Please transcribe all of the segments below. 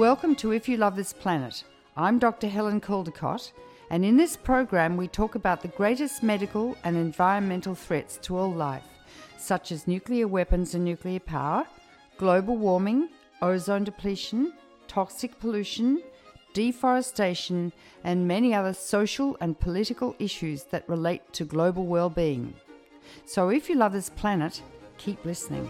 Welcome to If You Love This Planet. I'm Dr. Helen Caldicott, and in this program we talk about the greatest medical and environmental threats to all life, such as nuclear weapons and nuclear power, global warming, ozone depletion, toxic pollution, deforestation, and many other social and political issues that relate to global well-being. So if you love this planet, keep listening.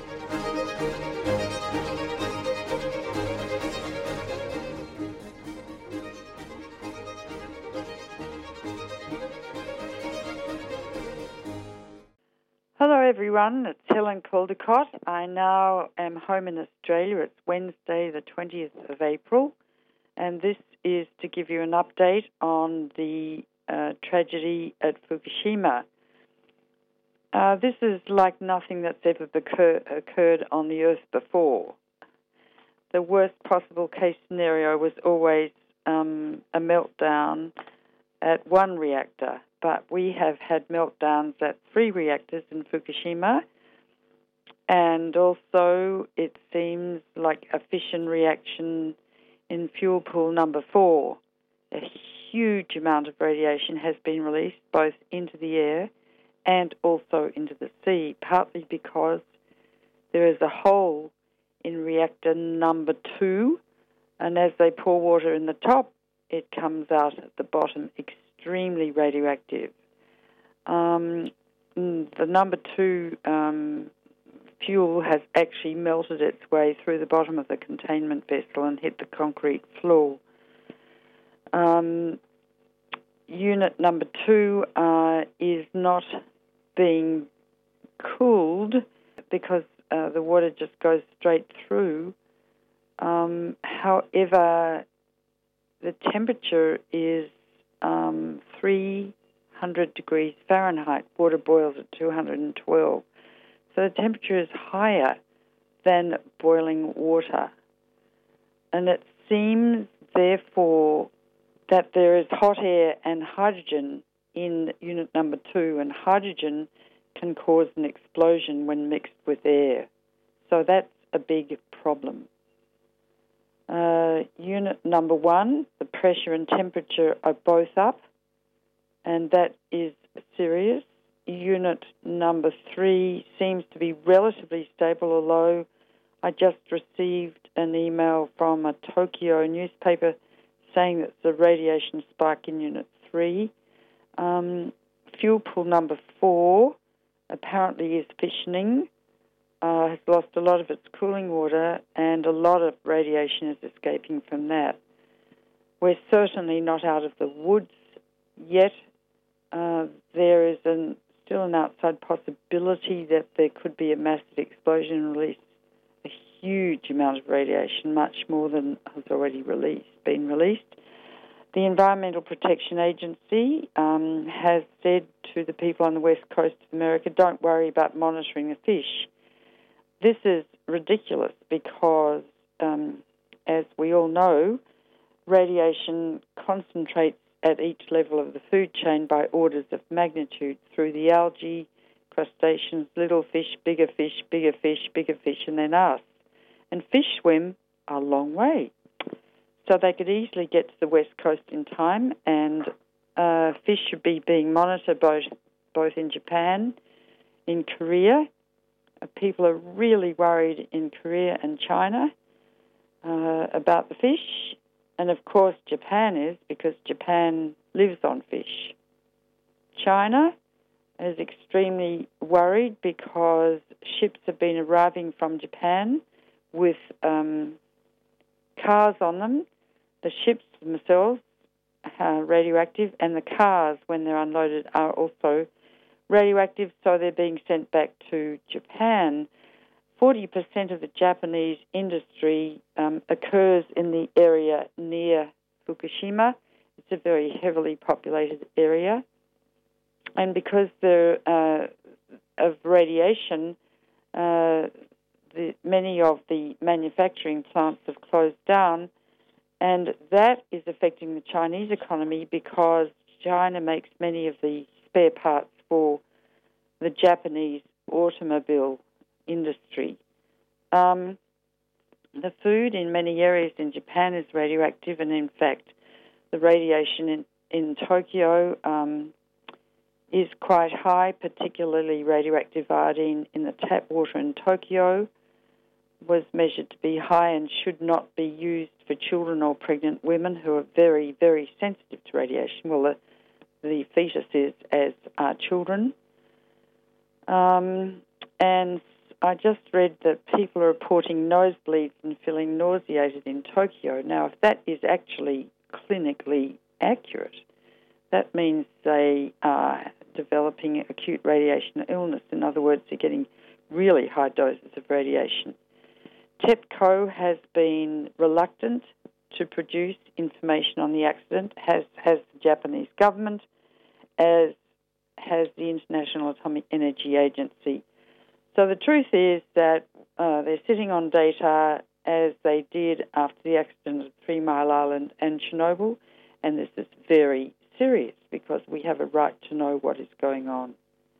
Hello everyone, it's Helen Caldicott. I now am home in Australia. It's Wednesday the 20th of April, and this is to give you an update on the tragedy at Fukushima. This is like nothing that's ever occurred on the Earth before. The worst possible case scenario was always a meltdown at one reactor, but we have had meltdowns at 3 reactors in Fukushima, and also it seems like a fission reaction in fuel pool number 4. A huge amount of radiation has been released both into the air and also into the sea, partly because there is a hole in reactor number 2, and as they pour water in the top, it comes out at the bottom extremely radioactive. The number 2 fuel has actually melted its way through the bottom of the containment vessel and hit the concrete floor. Unit number 2 is not being cooled because the water just goes straight through. However, the temperature is 300 degrees Fahrenheit. Water boils at 212. So the temperature is higher than boiling water. And it seems, therefore, that there is hot air and hydrogen in unit number 2, and hydrogen can cause an explosion when mixed with air. So that's a big problem. Unit number 1, the pressure and temperature are both up, and that is serious. Unit number 3 seems to be relatively stable, although I just received an email from a Tokyo newspaper saying that it's a radiation spike in Unit 3. Fuel pool number 4 apparently is fissioning, has lost a lot of its cooling water, and a lot of radiation is escaping from that. We're certainly not out of the woods yet. There is still an outside possibility that there could be a massive explosion and release a huge amount of radiation, much more than has already been released. The Environmental Protection Agency has said to the people on the west coast of America, don't worry about monitoring the fish. This is ridiculous because, as we all know, radiation concentrates at each level of the food chain by orders of magnitude through the algae, crustaceans, little fish, bigger fish, bigger fish, bigger fish, and then us. And fish swim a long way. So they could easily get to the west coast in time, and fish should be being monitored both in Japan, in Korea. People are really worried in Korea and China about the fish. And of course Japan is, because Japan lives on fish. China is extremely worried because ships have been arriving from Japan with cars on them. The ships themselves are radioactive, and the cars, when they're unloaded, are also radioactive, so they're being sent back to Japan. 40% of the Japanese industry occurs in the area near Fukushima. It's a very heavily populated area. And because of radiation, many of the manufacturing plants have closed down, and that is affecting the Chinese economy because China makes many of the spare parts for the Japanese automobile industry. The food in many areas in Japan is radioactive, and in fact, the radiation in Tokyo is quite high, particularly radioactive iodine in the tap water in Tokyo was measured to be high and should not be used for children or pregnant women who are very, very sensitive to radiation. Well, the fetus is, as are children. And I just read that people are reporting nosebleeds and feeling nauseated in Tokyo. Now, if that is actually clinically accurate, that means they are developing acute radiation illness. In other words, they're getting really high doses of radiation. TEPCO has been reluctant to produce information on the accident, has the Japanese government, as has the International Atomic Energy Agency. So the truth is that they're sitting on data as they did after the accident at 3 Mile Island and Chernobyl, and this is very serious because we have a right to know what is going on.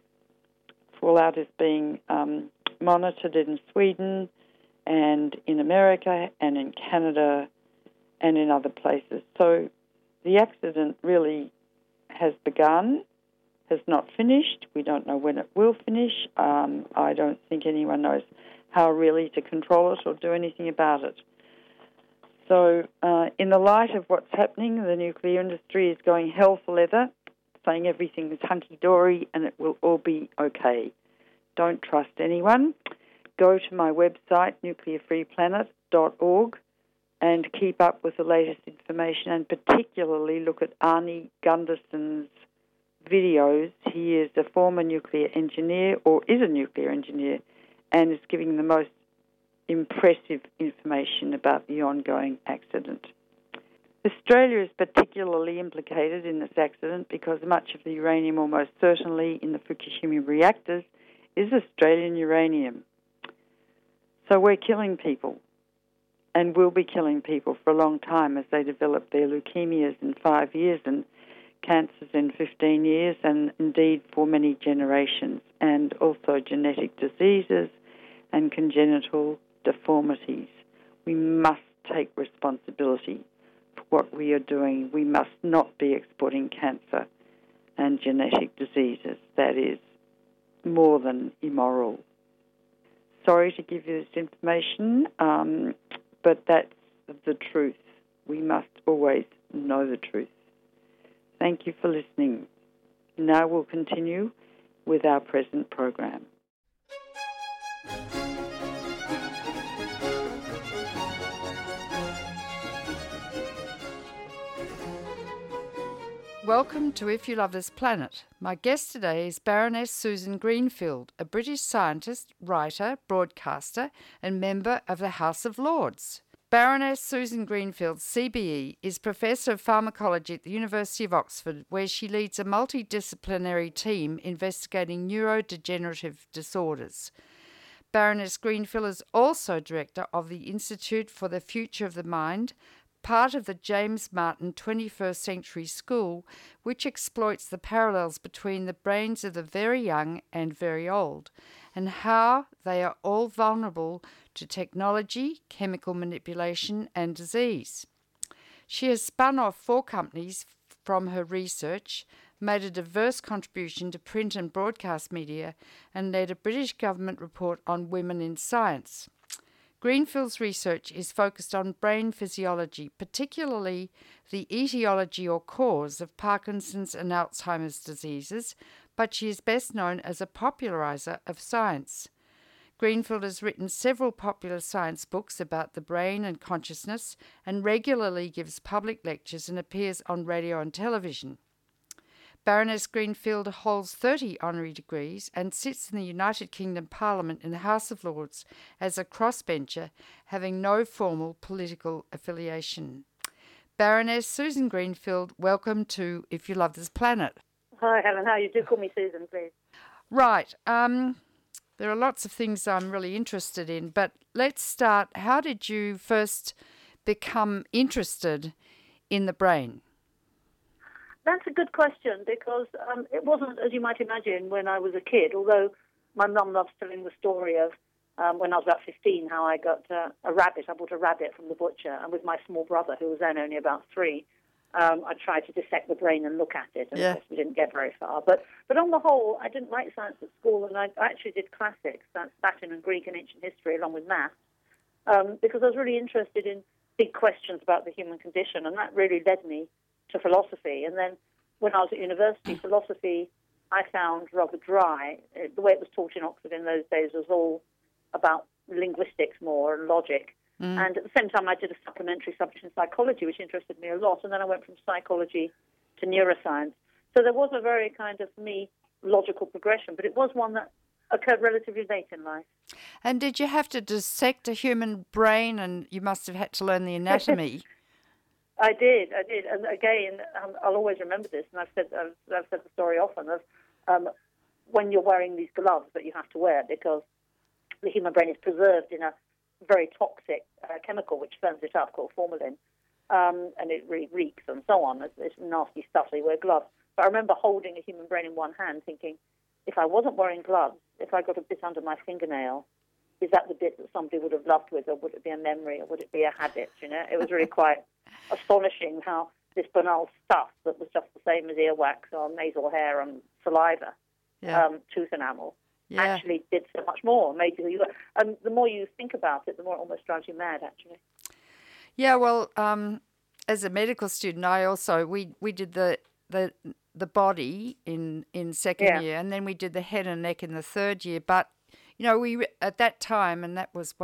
Fallout is being monitored in Sweden and in America and in Canada and in other places. So the accident really has begun, has not finished. We don't know when it will finish. I don't think anyone knows how really to control it or do anything about it. So in the light of what's happening, the nuclear industry is going hell for leather, saying everything is hunky-dory and it will all be okay. Don't trust anyone. Go to my website, nuclearfreeplanet.org, and keep up with the latest information, and particularly look at Arnie Gunderson's videos. He is a former nuclear engineer, or is a nuclear engineer, and is giving the most impressive information about the ongoing accident. Australia is particularly implicated in this accident because much of the uranium, almost certainly in the Fukushima reactors, is Australian uranium. So we're killing people, and will be killing people for a long time as they develop their leukemias in 5 years and cancers in 15 years, and indeed for many generations, and also genetic diseases and congenital deformities. We must take responsibility for what we are doing. We must not be exporting cancer and genetic diseases. That is more than immoral. Sorry to give you this information, but that's the truth. We must always know the truth. Thank you for listening. Now we'll continue with our present program. Welcome to If You Love This Planet. My guest today is Baroness Susan Greenfield, a British scientist, writer, broadcaster, and member of the House of Lords. Baroness Susan Greenfield, CBE, is Professor of Pharmacology at the University of Oxford, where she leads a multidisciplinary team investigating neurodegenerative disorders. Baroness Greenfield is also Director of the Institute for the Future of the Mind, part of the James Martin 21st Century School, which exploits the parallels between the brains of the very young and very old, and how they are all vulnerable to technology, chemical manipulation, and disease. She has spun off 4 companies from her research, made a diverse contribution to print and broadcast media, and led a British government report on women in science. Greenfield's research is focused on brain physiology, particularly the etiology or cause of Parkinson's and Alzheimer's diseases, but she is best known as a popularizer of science. Greenfield has written several popular science books about the brain and consciousness, and regularly gives public lectures and appears on radio and television. Baroness Greenfield holds 30 honorary degrees and sits in the United Kingdom Parliament in the House of Lords as a crossbencher, having no formal political affiliation. Baroness Susan Greenfield, welcome to If You Love This Planet. Hi, Helen. How are you? Do call me Susan, please. Right. There are lots of things I'm really interested in, but let's start. How did you first become interested in the brain? That's a good question because it wasn't, as you might imagine, when I was a kid, although my mum loves telling the story of when I was about 15, how I got a rabbit. I bought a rabbit from the butcher, and with my small brother, who was then only about 3, I tried to dissect the brain and look at it, and of course we didn't get very far. But on the whole, I didn't like science at school, and I actually did classics, that's Latin and Greek and ancient history, along with maths, because I was really interested in big questions about the human condition, and that really led me to philosophy. And then when I was at university, philosophy I found rather dry. The way it was taught in Oxford in those days was all about linguistics more and logic. And at the same time, I did a supplementary subject in psychology, which interested me a lot. And then I went from psychology to neuroscience. So there was a very kind of, for me, logical progression, but it was one that occurred relatively late in life. And did you have to dissect a human brain, and you must have had to learn the anatomy? I did. And again, I'll always remember this, and I've said the story often of when you're wearing these gloves that you have to wear, because the human brain is preserved in a very toxic chemical which burns it up called formalin, and it really reeks and so on. It's nasty stuff, so you wear gloves. But I remember holding a human brain in one hand thinking, if I wasn't wearing gloves, if I got a bit under my fingernail, is that the bit that somebody would have loved with, or would it be a memory, or would it be a habit? You know, it was really quite astonishing how this banal stuff that was just the same as earwax or nasal hair and saliva, tooth enamel, actually did so much more. Made you, and the more you think about it, the more it almost drives you mad, actually. Yeah, well, as a medical student, I also we did the body in second year, and then we did the head and neck in the third year. But you know, we at that time, and that was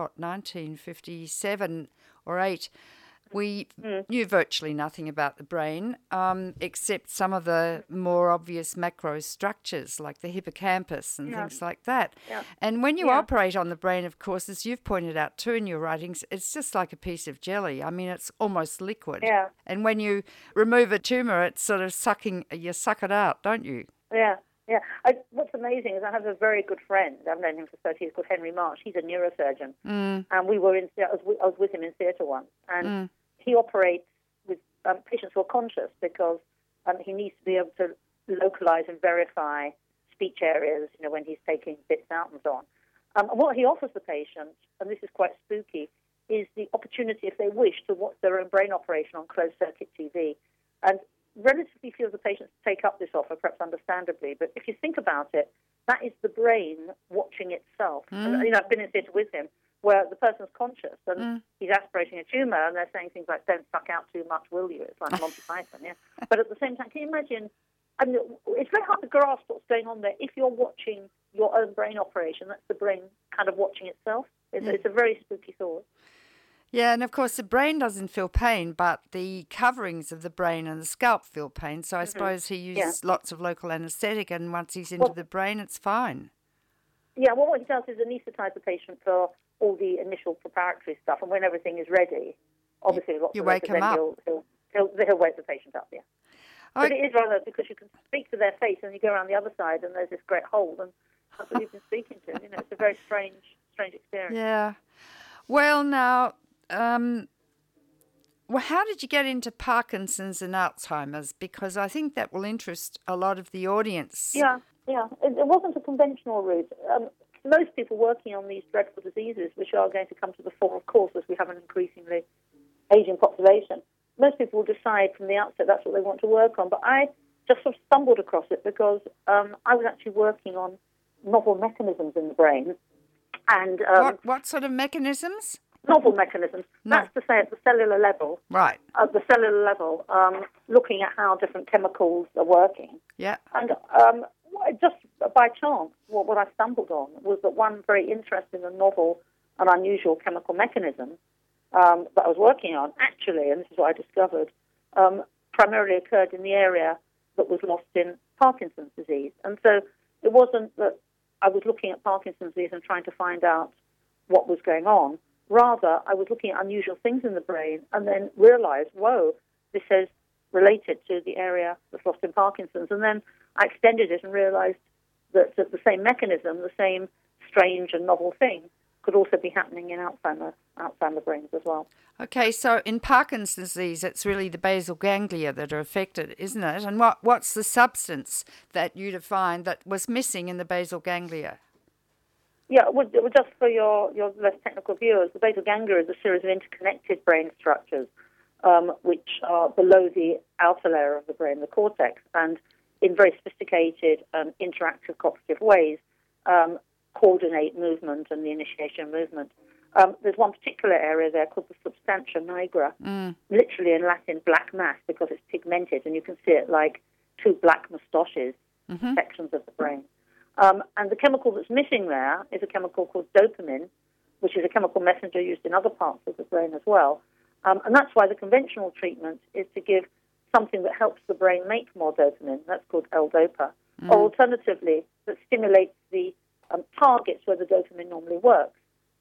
1957 or 8. We knew virtually nothing about the brain, except some of the more obvious macro structures like the hippocampus and things like that. Yeah. And when you operate on the brain, of course, as you've pointed out too in your writings, it's just like a piece of jelly. I mean, it's almost liquid. Yeah. And when you remove a tumour, it's sort of you suck it out, don't you? Yeah. Yeah. What's amazing is I have a very good friend. I've known him for 30 years, called Henry Marsh. He's a neurosurgeon. And we were I was with him in theatre once. And he operates with patients who are conscious because he needs to be able to localize and verify speech areas, you know, when he's taking bits out and so on. And what he offers the patient, and this is quite spooky, is the opportunity, if they wish, to watch their own brain operation on closed-circuit TV. And relatively few of the patients take up this offer, perhaps understandably, but if you think about it, that is the brain watching itself. And, you know, I've been in theatre with him, where the person's conscious and he's aspirating a tumour, and they're saying things like, don't suck out too much, will you? It's like Monty Python, yeah. But at the same time, can you imagine, I mean, it's very hard to grasp what's going on there. If you're watching your own brain operation, that's the brain kind of watching itself. It's a very spooky thought. Yeah, and of course the brain doesn't feel pain, but the coverings of the brain and the scalp feel pain. So I suppose he uses lots of local anaesthetic, and once he's into the brain, it's fine. Yeah, well, what he does is anaesthetise the patient for all the initial preparatory stuff, and when everything is ready, obviously you wake him up. He'll wake the patient up, But it is rather because you can speak to their face, and you go around the other side, and there's this great hole, and that's what you've been speaking to. You know, it's a very strange experience. Yeah. Well, now, how did you get into Parkinson's and Alzheimer's? Because I think that will interest a lot of the audience. Yeah. It wasn't a conventional route. Most people working on these dreadful diseases, which are going to come to the fore, of course, as we have an increasingly aging population, most people will decide from the outset that's what they want to work on. But I just sort of stumbled across it because I was actually working on novel mechanisms in the brain. And what sort of mechanisms? Novel mechanisms. No. That's to say at the cellular level. Right. At the cellular level, looking at how different chemicals are working. Yeah. And just by chance, what I stumbled on was that one very interesting and novel and unusual chemical mechanism that I was working on, actually, and this is what I discovered, primarily occurred in the area that was lost in Parkinson's disease. And so it wasn't that I was looking at Parkinson's disease and trying to find out what was going on. Rather, I was looking at unusual things in the brain and then realized, whoa, this is related to the area that's lost in Parkinson's. And then I extended it and realized that the same mechanism, the same strange and novel thing, could also be happening in Alzheimer brains as well. Okay, so in Parkinson's disease, it's really the basal ganglia that are affected, isn't it? And what's the substance that you defined that was missing in the basal ganglia? Yeah, well, just for your less technical viewers, the basal ganglia is a series of interconnected brain structures which are below the outer layer of the brain, the cortex, and in very sophisticated interactive cooperative ways coordinate movement and the initiation of movement. There's one particular area there called the substantia nigra, literally in Latin black mass because it's pigmented, and you can see it like two black moustaches, sections of the brain. And the chemical that's missing there is a chemical called dopamine, which is a chemical messenger used in other parts of the brain as well. And that's why the conventional treatment is to give something that helps the brain make more dopamine. That's called L-Dopa. Or alternatively, that stimulates the targets where the dopamine normally works,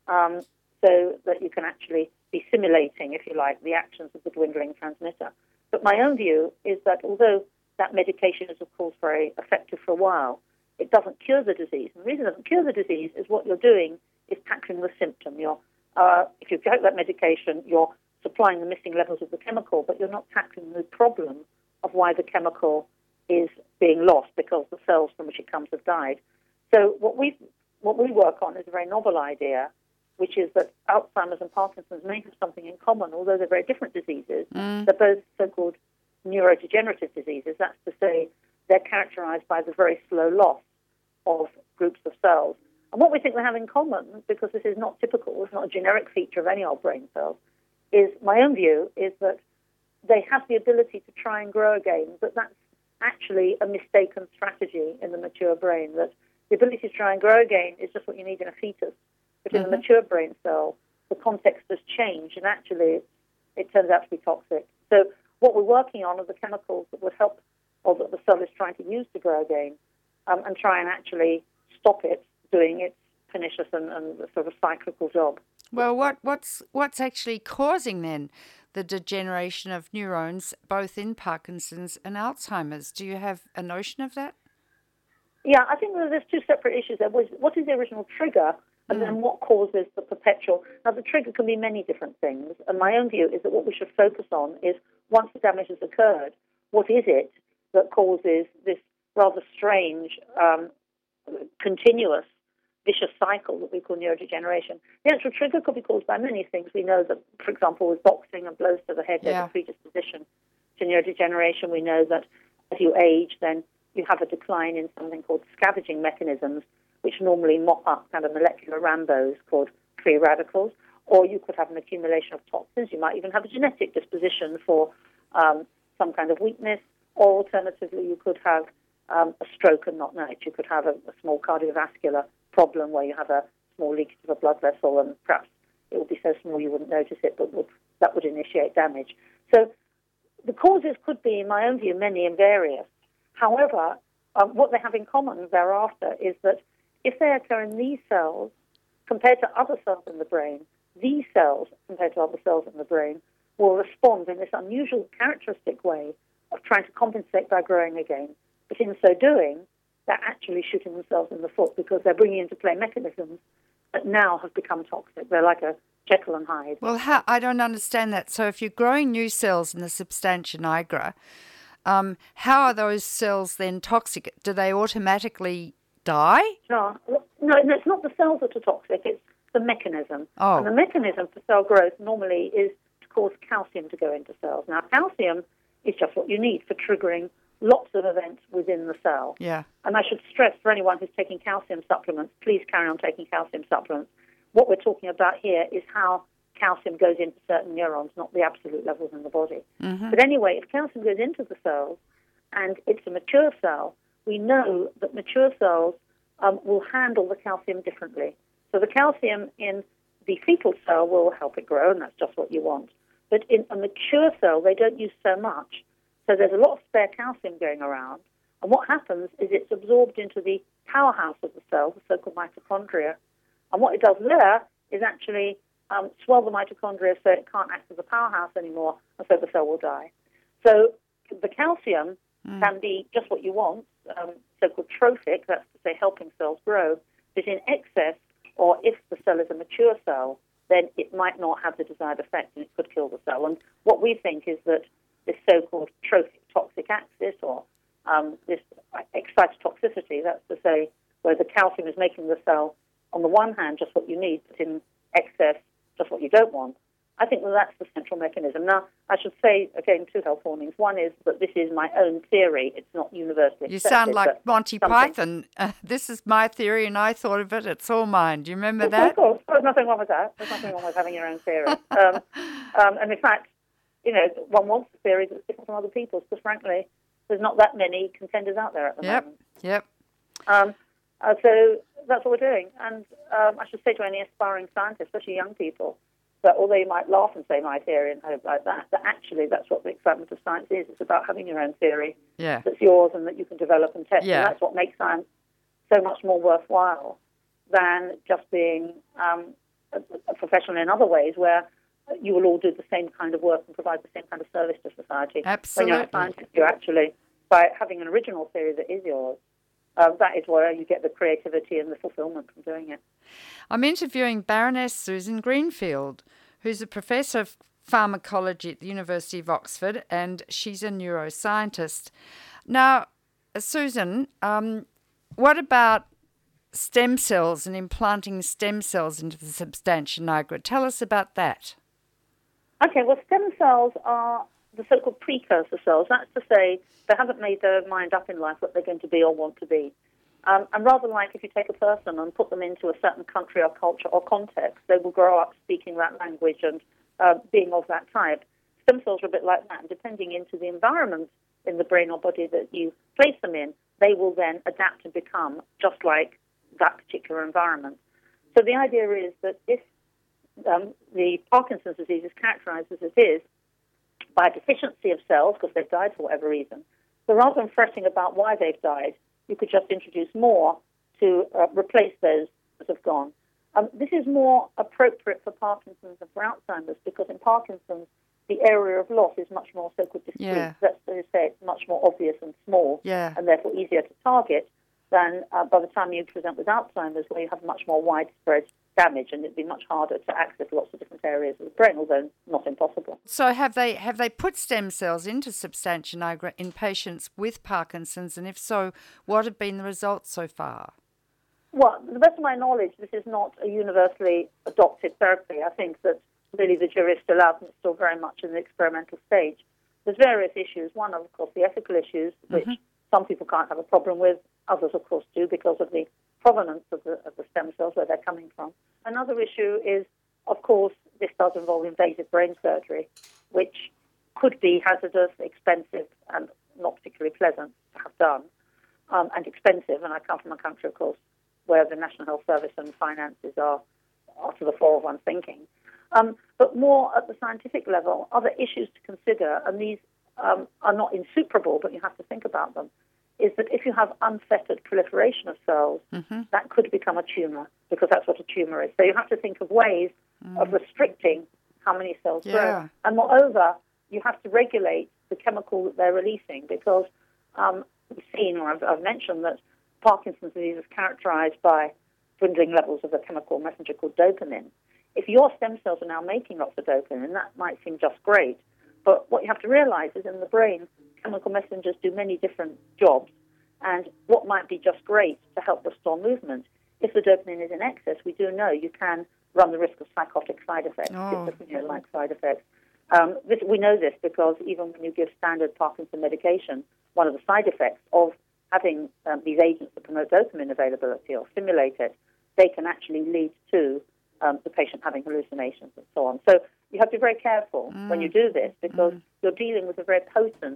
so that you can actually be simulating, if you like, the actions of the dwindling transmitter. But my own view is that although that medication is, of course, very effective for a while, it doesn't cure the disease. And the reason it doesn't cure the disease is what you're doing is tackling the symptom. If you take that medication, you're supplying the missing levels of the chemical, but you're not tackling the problem of why the chemical is being lost because the cells from which it comes have died. So what we work on is a very novel idea, which is that Alzheimer's and Parkinson's may have something in common, although they're very different diseases. They're both so-called neurodegenerative diseases. That's to say, they're characterized by the very slow loss of groups of cells. And what we think they have in common, because this is not typical, it's not a generic feature of any old brain cells, is my own view is that they have the ability to try and grow again, but that's actually a mistaken strategy in the mature brain, that the ability to try and grow again is just what you need in a fetus. But in a mature brain cell, the context has changed, and actually it turns out to be toxic. So what we're working on are the chemicals that would help, or that the cell is trying to use to grow again, and try and actually stop it doing its pernicious and sort of cyclical job. Well, what's actually causing then the degeneration of neurons, both in Parkinson's and Alzheimer's? Do you have a notion of that? Yeah, I think there's two separate issues there. What is the original trigger, and then what causes the perpetual? Now, the trigger can be many different things, and my own view is that what we should focus on is, once the damage has occurred, what is it that causes this rather strange, continuous, vicious cycle that we call neurodegeneration? The actual trigger could be caused by many things. We know that, for example, with boxing and blows to the head, there's a predisposition to neurodegeneration. We know that as you age, then you have a decline in something called scavenging mechanisms, which normally mop up kind of molecular Rambos called free radicals. Or you could have an accumulation of toxins. You might even have a genetic disposition for some kind of weakness. Or alternatively, you could have a stroke and not know it. You could have a small cardiovascular problem where you have a small leakage of a blood vessel, and perhaps it would be so small you wouldn't notice it, but that would initiate damage. So the causes could be, in my own view, many and various. However, what they have in common thereafter is that if they occur in these cells compared to other cells in the brain, these cells, compared to other cells in the brain, will respond in this unusual characteristic way of trying to compensate by growing again. But in so doing, they're actually shooting themselves in the foot because they're bringing into play mechanisms that now have become toxic. They're like a Jekyll and Hyde. Well, I don't understand that. So if you're growing new cells in the substantia nigra, how are those cells then toxic? Do they automatically die? No, it's not the cells that are toxic, it's the mechanism. Oh. And the mechanism for cell growth normally is to cause calcium to go into cells. Now, calcium is just what you need for triggering lots of events within the cell. Yeah. And I should stress for anyone who's taking calcium supplements, please carry on taking calcium supplements. What we're talking about here is how calcium goes into certain neurons, not the absolute levels in the body. But anyway, if calcium goes into the cells and it's a mature cell, we know that mature cells will handle the calcium differently. So the calcium in the fetal cell will help it grow, and that's just what you want. But in a mature cell, they don't use so much. So there's a lot of spare calcium going around. And what happens is it's absorbed into the powerhouse of the cell, the so-called mitochondria. And what it does there is actually swell the mitochondria so it can't act as a powerhouse anymore, and so the cell will die. So the calcium can be just what you want, so-called trophic, that's to say helping cells grow, but in excess, or if the cell is a mature cell, then it might not have the desired effect and it could kill the cell. And what we think is that this so-called trophic-toxic axis, or this excitotoxicity, that's to say where the calcium is making the cell on the one hand, just what you need, but in excess, just what you don't want. I think that's the central mechanism. Now, I should say, again, two health warnings. One is that this is my own theory. It's not universally accepted. You sound like Monty Python. This is my theory and I thought of it. It's all mine. Do you remember that? Of course. There's nothing wrong with that. There's nothing wrong with having your own theory. And in fact, one wants a theory that's different from other people's because, frankly, there's not that many contenders out there at the moment. Yep. So that's what we're doing. And I should say to any aspiring scientists, especially young people, that although you might laugh and say my theory and hope like that actually that's what the excitement of science is. It's about having your own theory that's yours and that you can develop and test. And that's what makes science so much more worthwhile than just being a professional in other ways where you will all do the same kind of work and provide the same kind of service to society. Absolutely. When you're a scientist, you actually, by having an original theory that is yours, that is where you get the creativity and the fulfillment from doing it. I'm interviewing Baroness Susan Greenfield, who's a professor of pharmacology at the University of Oxford, and she's a neuroscientist. Now, Susan, what about stem cells and implanting stem cells into the substantia nigra? Tell us about that. Okay, well, stem cells are the so-called precursor cells. That's to say they haven't made their mind up in life what they're going to be or want to be. And rather like if you take a person and put them into a certain country or culture or context, they will grow up speaking that language and being of that type. Stem cells are a bit like that, and depending into the environment in the brain or body that you place them in, they will then adapt and become just like that particular environment. So the idea is that if the Parkinson's disease is characterized as it is by a deficiency of cells because they've died for whatever reason, so rather than fretting about why they've died, you could just introduce more to replace those that have gone. This is more appropriate for Parkinson's than for Alzheimer's because in Parkinson's, the area of loss is much more so-called discrete. Yeah. That's to say it's much more obvious and small and therefore easier to target than by the time you present with Alzheimer's where you have much more widespread damage and it'd be much harder to access lots of different areas of the brain, although not impossible. So have they put stem cells into substantia nigra in patients with Parkinson's, and if so, what have been the results so far? Well, to the best of my knowledge, this is not a universally adopted therapy. I think that really the jury is still out and it's still very much in the experimental stage. There's various issues. One, of course, the ethical issues, which some people can't have a problem with. Others, of course, do because of the provenance of the stem cells, where they're coming from. Another issue is, of course, this does involve invasive brain surgery, which could be hazardous, expensive, and not particularly pleasant to have done, and expensive. And I come from a country, of course, where the National Health Service and finances are to the fore of one's thinking. But more at the scientific level, other issues to consider, and these are not insuperable, but you have to think about them, is that if you have unfettered proliferation of cells, that could become a tumour, because that's what a tumour is. So you have to think of ways of restricting how many cells grow. And moreover, you have to regulate the chemical that they're releasing, because we've seen, or I've mentioned, that Parkinson's disease is characterized by dwindling levels of a chemical messenger called dopamine. If your stem cells are now making lots of dopamine, that might seem just great. But what you have to realize is in the brain, chemical messengers do many different jobs. And what might be just great to help restore movement, if the dopamine is in excess, we do know you can run the risk of psychotic side effects, schizophrenia-like side effects. We know this because even when you give standard Parkinson medication, one of the side effects of having these agents that promote dopamine availability or stimulate it, they can actually lead to the patient having hallucinations and so on. So you have to be very careful when you do this because you're dealing with a very potent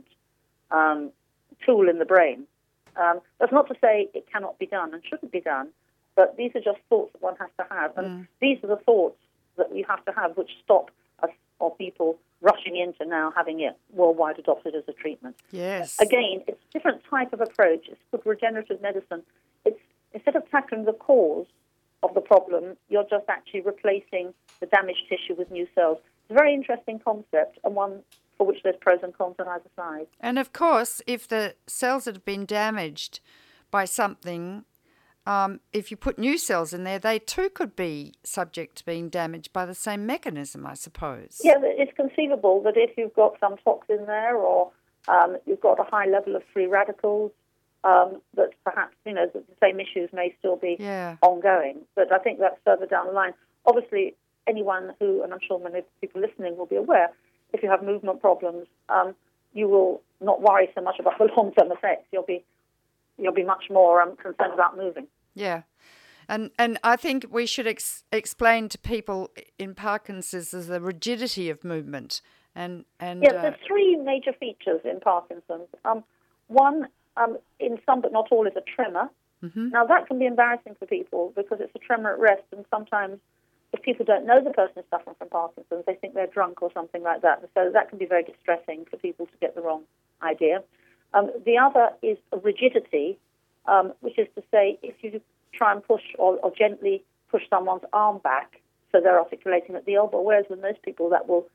tool in the brain. That's not to say it cannot be done and shouldn't be done, but these are just thoughts that one has to have. And these are the thoughts that you have to have which stop us or people rushing into now having it worldwide adopted as a treatment. Yes. Again, it's a different type of approach. It's called regenerative medicine. It's instead of tackling the cause of the problem, you're just actually replacing the damaged tissue with new cells. It's a very interesting concept and one for which there's pros and cons on either side. And of course, if the cells that have been damaged by something, if you put new cells in there, they too could be subject to being damaged by the same mechanism, I suppose. Yeah, it's conceivable that if you've got some toxin there or you've got a high level of free radicals, that perhaps, the same issues may still be Yeah. ongoing. But I think that's further down the line. Obviously, anyone who, and I'm sure many people listening will be aware, if you have movement problems, you will not worry so much about the long-term effects. You'll be much more concerned about moving. Yeah. And I think we should explain to people in Parkinson's the rigidity of movement. And Yes, there's three major features in Parkinson's. One, in some but not all, is a tremor. Mm-hmm. Now, that can be embarrassing for people because it's a tremor at rest, and sometimes if people don't know the person is suffering from Parkinson's, they think they're drunk or something like that. So that can be very distressing for people to get the wrong idea. The other is a rigidity, which is to say if you try and push or gently push someone's arm back so they're articulating at the elbow, whereas with most people that will,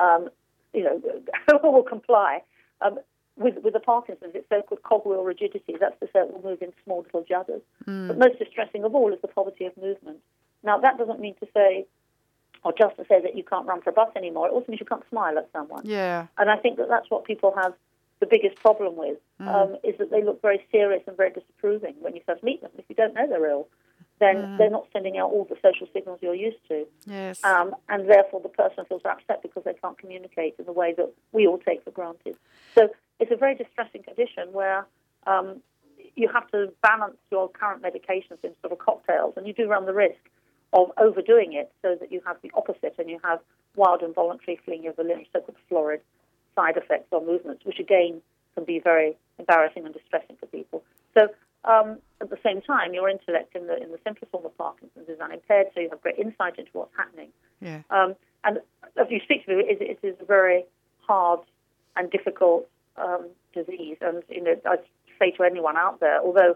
will comply. With the Parkinson's, it's so-called cogwheel rigidity. That's to say it will move in small little judders. But most distressing of all is the poverty of movement. Now, that doesn't mean to say, or just to say that you can't run for a bus anymore. It also means you can't smile at someone. Yeah. And I think that that's what people have the biggest problem with, is that they look very serious and very disapproving when you first meet them. If you don't know they're ill, then they're not sending out all the social signals you're used to. Yes. And therefore the person feels upset because they can't communicate in the way that we all take for granted. So it's a very distressing condition where you have to balance your current medications in sort of cocktails, and you do run the risk of overdoing it so that you have the opposite and you have wild and voluntary fleeing of the limbs, so-called florid side effects or movements, which again can be very embarrassing and distressing for people. So at the same time, your intellect in the simplest form of Parkinson's is unimpaired, so you have great insight into what's happening. Yeah. And as you speak to me, it is a very hard and difficult disease. And I say to anyone out there, although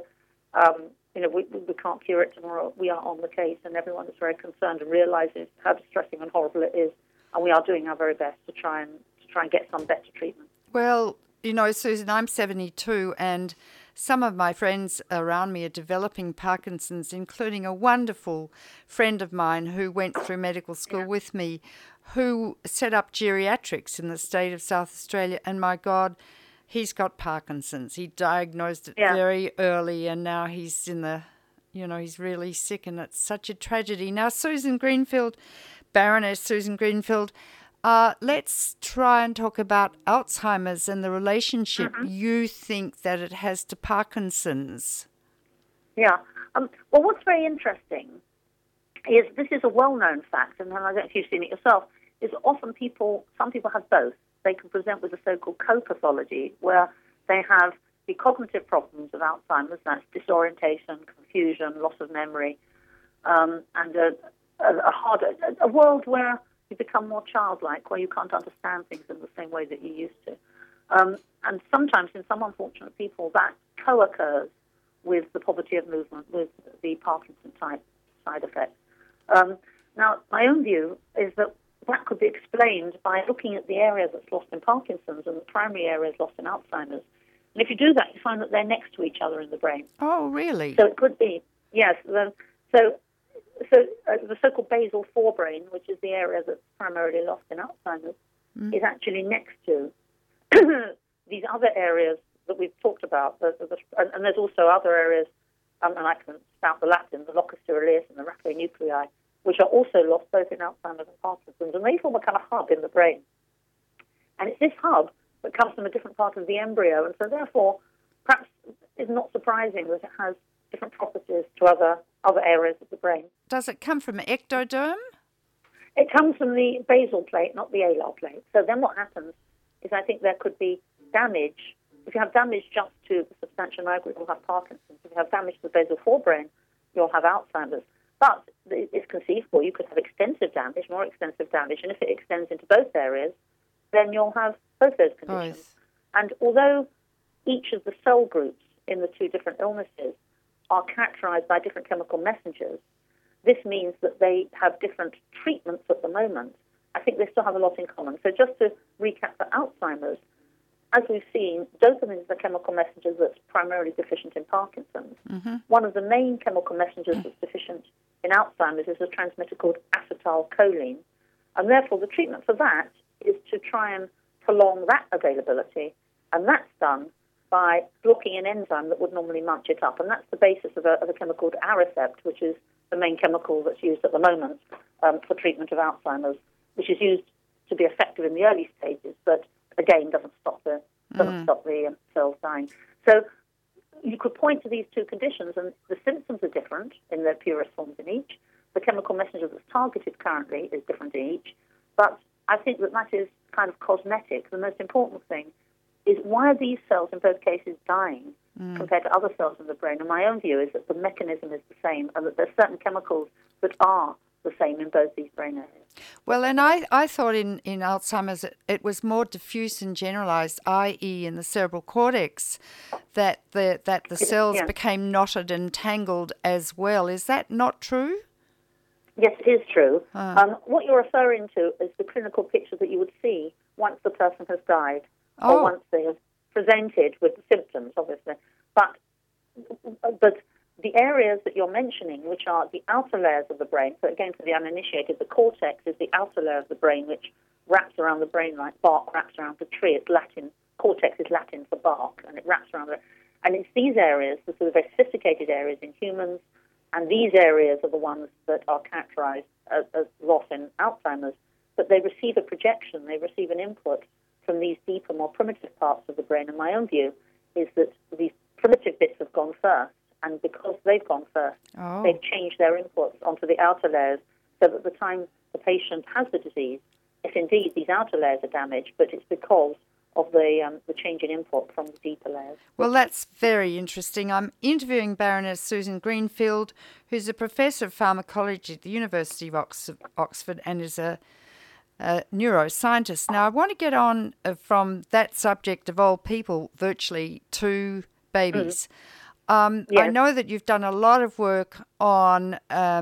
we can't cure it tomorrow, we are on the case, and everyone is very concerned and realizes how distressing and horrible it is, and we are doing our very best to try and get some better treatment. Well, Susan, I'm 72, and some of my friends around me are developing Parkinson's, including a wonderful friend of mine who went through medical school with me, who set up geriatrics in the state of South Australia, and my God, he's got Parkinson's. He diagnosed it very early, and now he's he's really sick, and it's such a tragedy. Now, Susan Greenfield, Baroness Susan Greenfield, let's try and talk about Alzheimer's and the relationship you think that it has to Parkinson's. Yeah. Well, what's very interesting is this is a well-known fact, and I don't know if you've seen it yourself, is often some people have both. They can present with a so-called co-pathology, where they have the cognitive problems of Alzheimer's, that's disorientation, confusion, loss of memory, and a world where you become more childlike, where you can't understand things in the same way that you used to. And sometimes, in some unfortunate people, that co-occurs with the poverty of movement, with the Parkinson-type side effects. Now, my own view is that could be explained by looking at the areas that's lost in Parkinson's and the primary areas lost in Alzheimer's. And if you do that, you find that they're next to each other in the brain. Oh, really? So it could be, yes. So the so-called basal forebrain, which is the area that's primarily lost in Alzheimer's, is actually next to these other areas that we've talked about. And there's also other areas, and I can spout the Latin, the locus ceruleus and the raphe nuclei, which are also lost both in Alzheimer's and Parkinson's, and they form a kind of hub in the brain. And it's this hub that comes from a different part of the embryo, and so therefore, perhaps it's not surprising that it has different properties to other areas of the brain. Does it come from ectoderm? It comes from the basal plate, not the alar plate. So then what happens is I think there could be damage. If you have damage just to the substantia nigra, you'll have Parkinson's. If you have damage to the basal forebrain, you'll have Alzheimer's. But it's conceivable you could have extensive damage, more extensive damage, and if it extends into both areas, then you'll have both those conditions. Both. And although each of the cell groups in the two different illnesses are characterized by different chemical messengers, this means that they have different treatments at the moment. I think they still have a lot in common. So just to recap for Alzheimer's, as we've seen, dopamine is the chemical messenger that's primarily deficient in Parkinson's. One of the main chemical messengers that's deficient in Alzheimer's is a transmitter called acetylcholine. And therefore, the treatment for that is to try and prolong that availability. And that's done by blocking an enzyme that would normally munch it up. And that's the basis of a chemical called Aricept, which is the main chemical that's used at the moment for treatment of Alzheimer's, which is used to be effective in the early stages, but again doesn't stop the cells dying. So you could point to these two conditions, and the symptoms are different in their purest forms in each. The chemical messenger that's targeted currently is different in each, but I think that is kind of cosmetic. The most important thing is why are these cells in both cases dying compared to other cells in the brain? And my own view is that the mechanism is the same and that there's certain chemicals that are the same in both these brain areas. Well, and I thought in Alzheimer's it was more diffuse and generalized, i.e. in the cerebral cortex, that the cells became knotted and tangled as well. Is that not true? Yes, it is true. What you're referring to is the clinical picture that you would see once the person has died or once they have presented with the symptoms, obviously. But the areas that you're mentioning, which are the outer layers of the brain, so again, for the uninitiated, the cortex is the outer layer of the brain, which wraps around the brain like bark wraps around a tree. It's Latin. Cortex is Latin for bark, and it wraps around it. And it's these areas, the sort of very sophisticated areas in humans, and these areas are the ones that are characterized as loss in Alzheimer's, but they receive a projection, they receive an input from these deeper, more primitive parts of the brain. And my own view is that these primitive bits have gone first, and because they've gone first, they've changed their inputs onto the outer layers, so that the time the patient has the disease, if indeed these outer layers are damaged, but it's because of the change in input from the deeper layers. Well, that's very interesting. I'm interviewing Baroness Susan Greenfield, who's a professor of pharmacology at the University of Oxford and is a neuroscientist. Now, I want to get on from that subject of old people virtually to babies. Yes. I know that you've done a lot of work on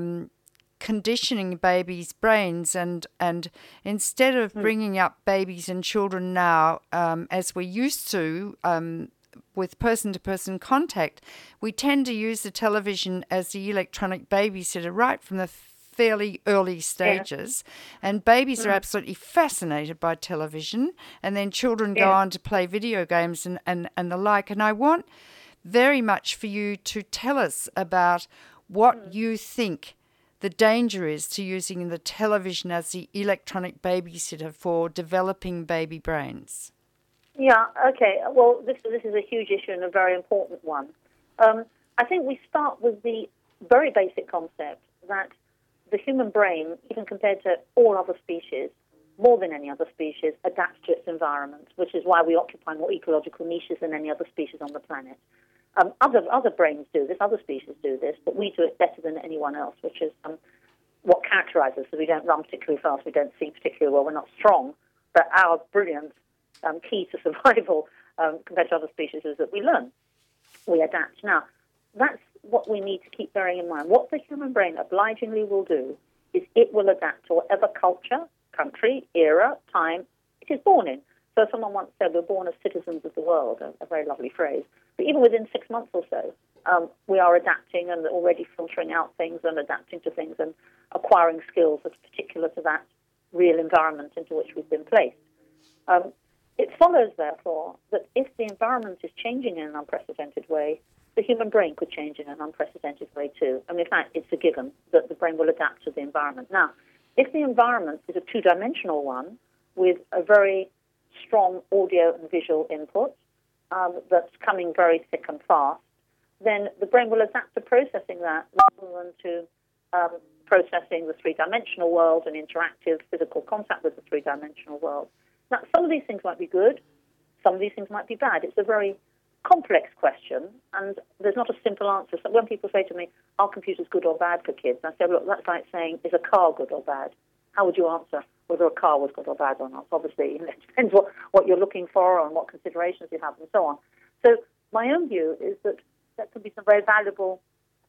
conditioning babies' brains, and instead of bringing up babies and children now as we used to with person-to-person contact, we tend to use the television as the electronic babysitter right from the fairly early stages, and babies are absolutely fascinated by television, and then children go on to play video games and the like. And I want very much for you to tell us about what you think the danger is to using the television as the electronic babysitter for developing baby brains. Yeah, okay. Well, this is a huge issue and a very important one. I think we start with the very basic concept that the human brain, even compared to all other species, more than any other species, adapts to its environment, which is why we occupy more ecological niches than any other species on the planet. Other brains do this, other species do this, but we do it better than anyone else, which is what characterizes us. We don't run particularly fast, we don't see particularly well, we're not strong, but our brilliant key to survival compared to other species is that we learn, we adapt. Now, that's what we need to keep bearing in mind. What the human brain obligingly will do is it will adapt to whatever culture, country, era, time it is born in. So someone once said we're born as citizens of the world, a very lovely phrase. But even within 6 months or so, we are adapting and already filtering out things and adapting to things and acquiring skills that's particular to that real environment into which we've been placed. It follows, therefore, that if the environment is changing in an unprecedented way, the human brain could change in an unprecedented way too. And in fact, it's a given that the brain will adapt to the environment. Now, if the environment is a two-dimensional one with a very strong audio and visual input that's coming very thick and fast, then the brain will adapt to processing that rather than to processing the three-dimensional world and interactive physical contact with the three-dimensional world. Now, some of these things might be good, some of these things might be bad. It's a very complex question, and there's not a simple answer. So when people say to me, are computers good or bad for kids? I say, look, that's like saying, is a car good or bad? How would you answer whether a car was good or bad or not? Obviously, it depends what you're looking for and what considerations you have and so on. So my own view is that there could be some very valuable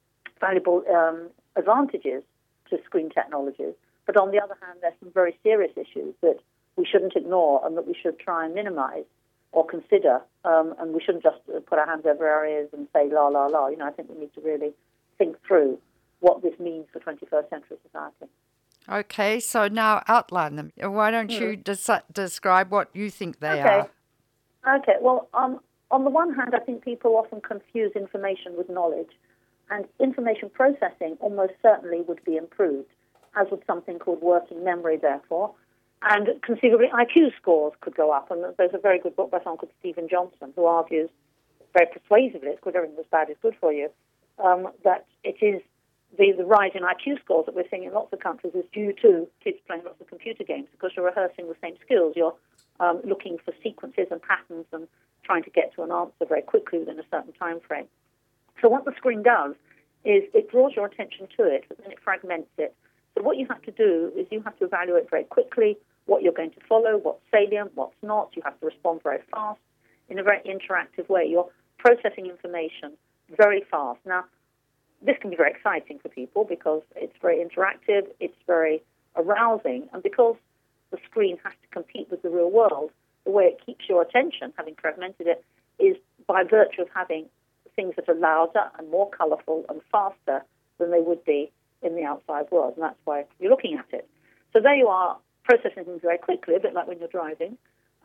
advantages to screen technologies. But on the other hand, there's some very serious issues that we shouldn't ignore and that we should try and minimize or consider. And we shouldn't just put our hands over our ears and say, la, la, la. I think we need to really think through what this means for 21st century society. Okay, so now outline them. Why don't you describe what you think they are? Okay, well, on the one hand, I think people often confuse information with knowledge, and information processing almost certainly would be improved, as would something called working memory, therefore, and conceivably IQ scores could go up. And there's a very good book by someone called Stephen Johnson who argues very persuasively, it's good, everything that's bad is good for you, that it is the rise in IQ scores that we're seeing in lots of countries is due to kids playing lots of computer games, because you're rehearsing the same skills. You're looking for sequences and patterns and trying to get to an answer very quickly within a certain time frame. So what the screen does is it draws your attention to it, but then it fragments it. So what you have to do is you have to evaluate very quickly what you're going to follow, what's salient, what's not. You have to respond very fast in a very interactive way. You're processing information very fast. Now, this can be very exciting for people because it's very interactive, it's very arousing, and because the screen has to compete with the real world, the way it keeps your attention, having fragmented it, is by virtue of having things that are louder and more colourful and faster than they would be in the outside world, and that's why you're looking at it. So there you are, processing things very quickly, a bit like when you're driving,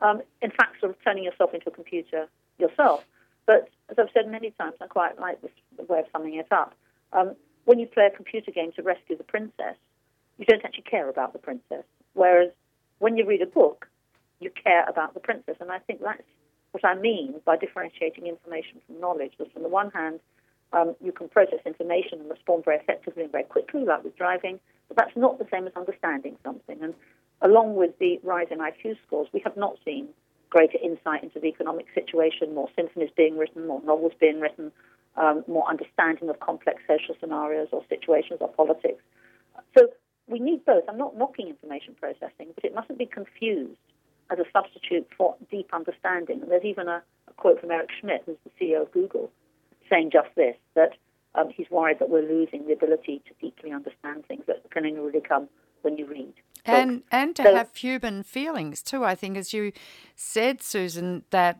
in fact, sort of turning yourself into a computer yourself. But as I've said many times, I quite like this way of summing it up. When you play a computer game to rescue the princess, you don't actually care about the princess. Whereas when you read a book, you care about the princess. And I think that's what I mean by differentiating information from knowledge. Because on the one hand, you can process information and respond very effectively and very quickly, like with driving, but that's not the same as understanding something. And along with the rise in IQ scores, we have not seen greater insight into the economic situation, more symphonies being written, more novels being written, more understanding of complex social scenarios or situations or politics. So we need both. I'm not knocking information processing, but it mustn't be confused as a substitute for deep understanding. And there's even a quote from Eric Schmidt, who's the CEO of Google, saying just this, that he's worried that we're losing the ability to deeply understand things that can only really come when you read. And to have human feelings too. I think, as you said, Susan, that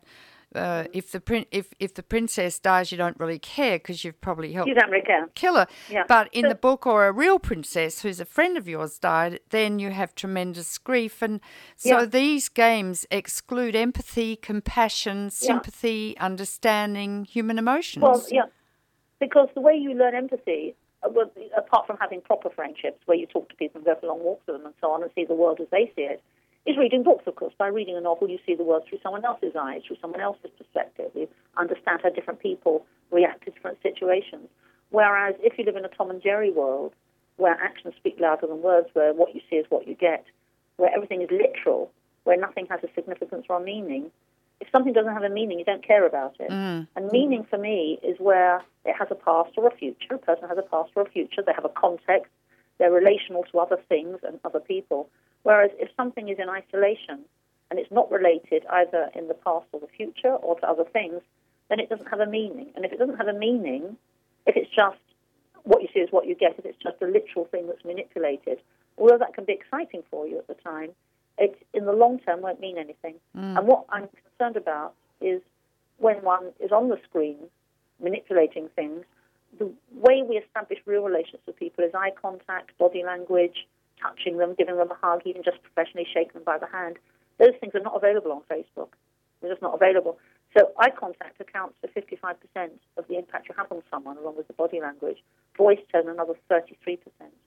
if the princess dies, you don't really care because you've probably helped kill her. Yeah. But in the book, or a real princess who's a friend of yours died, then you have tremendous grief. And so these games exclude empathy, compassion, sympathy, understanding, human emotions. Well, because the way you learn empathy, apart from having proper friendships where you talk to people and go for long walks with them and so on and see the world as they see it, is reading books, of course. By reading a novel, you see the world through someone else's eyes, through someone else's perspective. You understand how different people react to different situations. Whereas if you live in a Tom and Jerry world, where actions speak louder than words, where what you see is what you get, where everything is literal, where nothing has a significance or a meaning, if something doesn't have a meaning, you don't care about it. And meaning for me is where it has a past or a future. A person has a past or a future. They have a context. They're relational to other things and other people. Whereas if something is in isolation and it's not related either in the past or the future or to other things, then it doesn't have a meaning. And if it doesn't have a meaning, if it's just what you see is what you get, if it's just a literal thing that's manipulated, although that can be exciting for you at the time, it in the long term won't mean anything. And what I'm concerned about is when one is on the screen manipulating things, the way we establish real relations with people is eye contact, body language, touching them, giving them a hug, even just professionally shaking them by the hand. Those things are not available on Facebook. They're just not available. So eye contact accounts for 55% of the impact you have on someone, along with the body language. Voice tone, another 33%.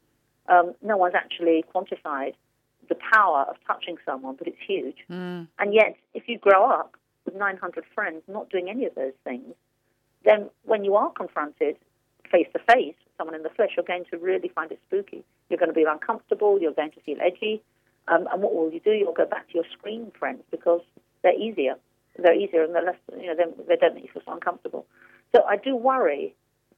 No one's actually quantified the power of touching someone, but it's huge. And yet, if you grow up with 900 friends not doing any of those things, then when you are confronted face-to-face with someone in the flesh, you're going to really find it spooky. You're going to be uncomfortable. You're going to feel edgy. And what will you do? You'll go back to your screen friends because they're easier. They're easier and they're less, they don't make you feel so uncomfortable. So I do worry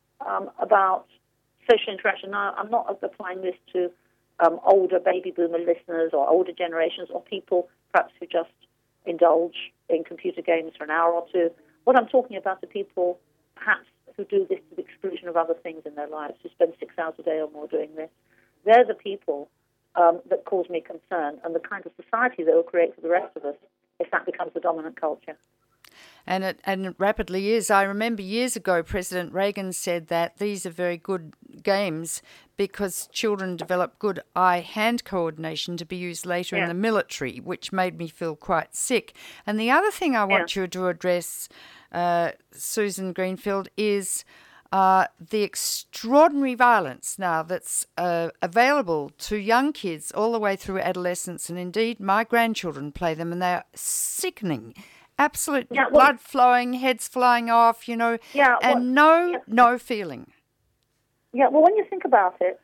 about social interaction. Now, I'm not applying this to older baby boomer listeners or older generations or people perhaps who just indulge in computer games for an hour or two. What I'm talking about are people perhaps who do this to the exclusion of other things in their lives, who spend 6 hours a day or more doing this. They're the people that cause me concern, and the kind of society that will create for the rest of us if that becomes the dominant culture. And it rapidly is. I remember years ago, President Reagan said that these are very good games because children develop good eye-hand coordination to be used later in the military, which made me feel quite sick. And the other thing I want you to address, Susan Greenfield, is the extraordinary violence now that's available to young kids all the way through adolescence. And indeed, my grandchildren play them, and they are sickening. Absolute blood flowing, heads flying off, and no feeling. Yeah, well, when you think about it,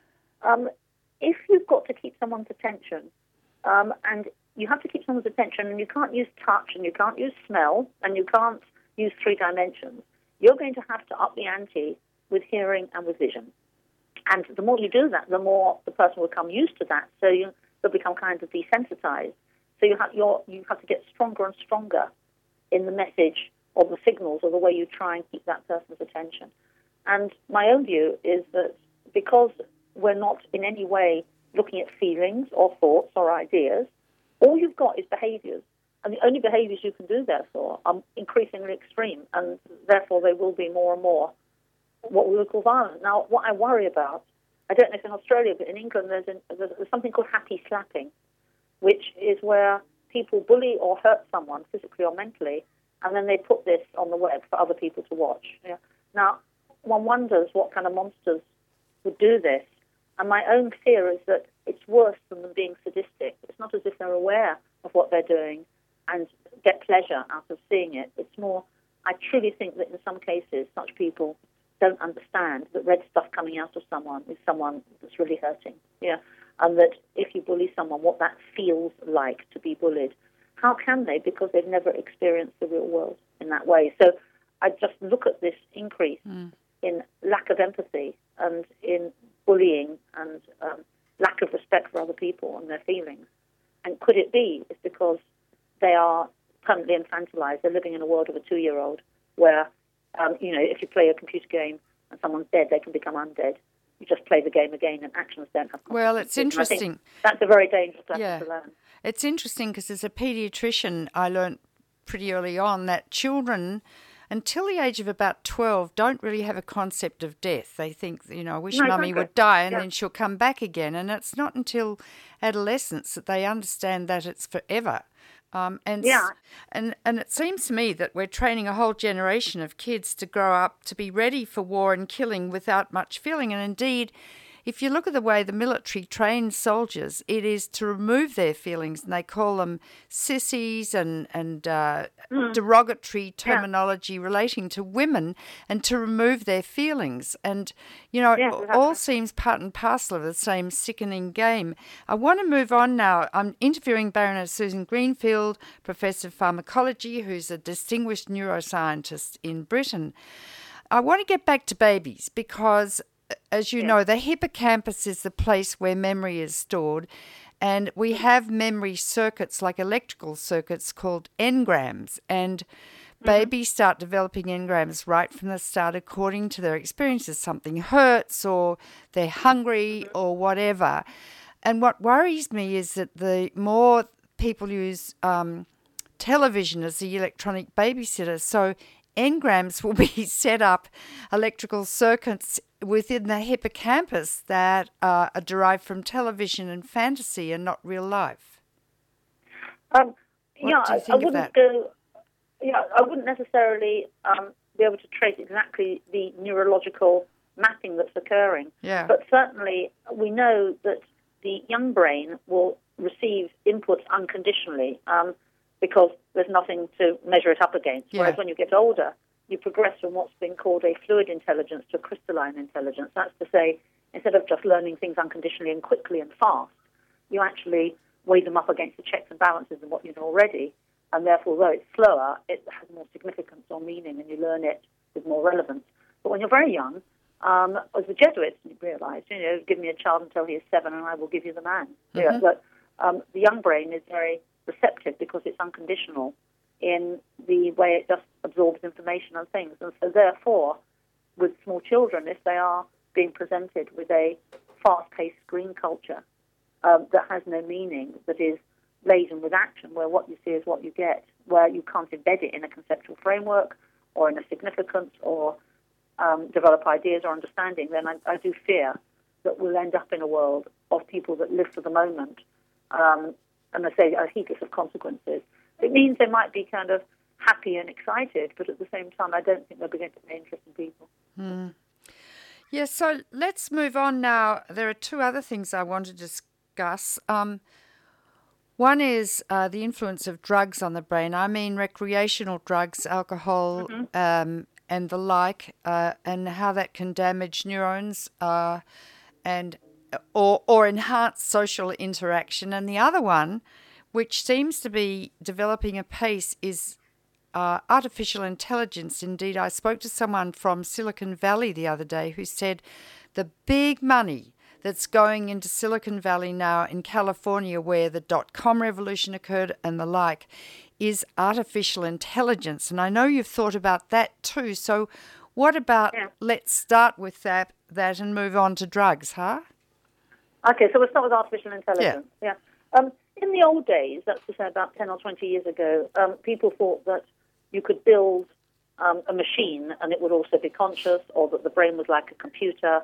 if you've got to keep someone's attention, and you have to keep someone's attention, and you can't use touch, and you can't use smell, and you can't use 3 dimensions, you're going to have to up the ante with hearing and with vision. And the more you do that, the more the person will become used to that, so they'll become kind of desensitized. So you have to get stronger and stronger in the message or the signals or the way you try and keep that person's attention. And my own view is that because we're not in any way looking at feelings or thoughts or ideas, all you've got is behaviors. And the only behaviors you can do, therefore, are increasingly extreme, and therefore they will be more and more what we would call violent. Now, what I worry about, I don't know if in Australia, but in England there's something called happy slapping, which is where people bully or hurt someone physically or mentally, and then they put this on the web for other people to watch. Yeah. Now, one wonders what kind of monsters would do this. And my own fear is that it's worse than them being sadistic. It's not as if they're aware of what they're doing and get pleasure out of seeing it. It's more, I truly think that in some cases, such people don't understand that red stuff coming out of someone is someone that's really hurting. Yeah. And that if you bully someone, what that feels like to be bullied. How can they? Because they've never experienced the real world in that way. So I just look at this increase in lack of empathy and in bullying and lack of respect for other people and their feelings. And could it be it's because they are permanently infantilized? They're living in a world of a 2-year-old where, if you play a computer game and someone's dead, they can become undead. You just play the game again and actions don't have consequences. Well, it's interesting. That's a very dangerous lesson to learn. It's interesting because as a paediatrician, I learned pretty early on that children, until the age of about 12, don't really have a concept of death. They think, I wish Mummy would die and then she'll come back again. And it's not until adolescence that they understand that it's forever. And it seems to me that we're training a whole generation of kids to grow up to be ready for war and killing without much feeling. And indeed, if you look at the way the military trains soldiers, it is to remove their feelings, and they call them sissies and derogatory terminology relating to women, and to remove their feelings. And, it all seems part and parcel of the same sickening game. I want to move on now. I'm interviewing Baroness Susan Greenfield, Professor of Pharmacology, who's a distinguished neuroscientist in Britain. I want to get back to babies because, as you know, the hippocampus is the place where memory is stored, and we have memory circuits like electrical circuits called engrams, and babies start developing engrams right from the start according to their experiences. Something hurts or they're hungry or whatever. And what worries me is that the more people use television as the electronic babysitter, so engrams will be set up, electrical circuits within the hippocampus that are derived from television and fantasy and not real life. What do you think of that? I wouldn't necessarily be able to trace exactly the neurological mapping that's occurring. Yeah. But certainly we know that the young brain will receive inputs unconditionally because there's nothing to measure it up against. Yeah. Whereas when you get older, you progress from what's been called a fluid intelligence to a crystalline intelligence. That's to say, instead of just learning things unconditionally and quickly and fast, you actually weigh them up against the checks and balances of what you know already. And therefore, though it's slower, it has more significance or meaning, and you learn it with more relevance. But when you're very young, as the Jesuits realized, give me a child until he is 7 and I will give you the man. Mm-hmm. Yeah, but the young brain is very receptive because it's unconditional in the way it just absorbs information and things. And so therefore, with small children, if they are being presented with a fast-paced screen culture that has no meaning, that is laden with action, where what you see is what you get, where you can't embed it in a conceptual framework or in a significance or develop ideas or understanding, then I do fear that we'll end up in a world of people that live for the moment and I say are heedless of consequences. It means they might be kind of happy and excited, but at the same time, I don't think they're going to be interesting people. Yeah, so let's move on now. There are two other things I want to discuss. One is the influence of drugs on the brain. I mean recreational drugs, alcohol, and the like, and how that can damage neurons and or enhance social interaction. And the other one, which seems to be developing apace, is artificial intelligence. Indeed, I spoke to someone from Silicon Valley the other day who said the big money that's going into Silicon Valley now in California, where the .com revolution occurred and the like, is artificial intelligence. And I know you've thought about that too. So what about, let's start with that and move on to drugs, huh? Okay, so we'll start with artificial intelligence. Yeah. In the old days, that's to say about 10 or 20 years ago, people thought that you could build a machine and it would also be conscious, or that the brain was like a computer.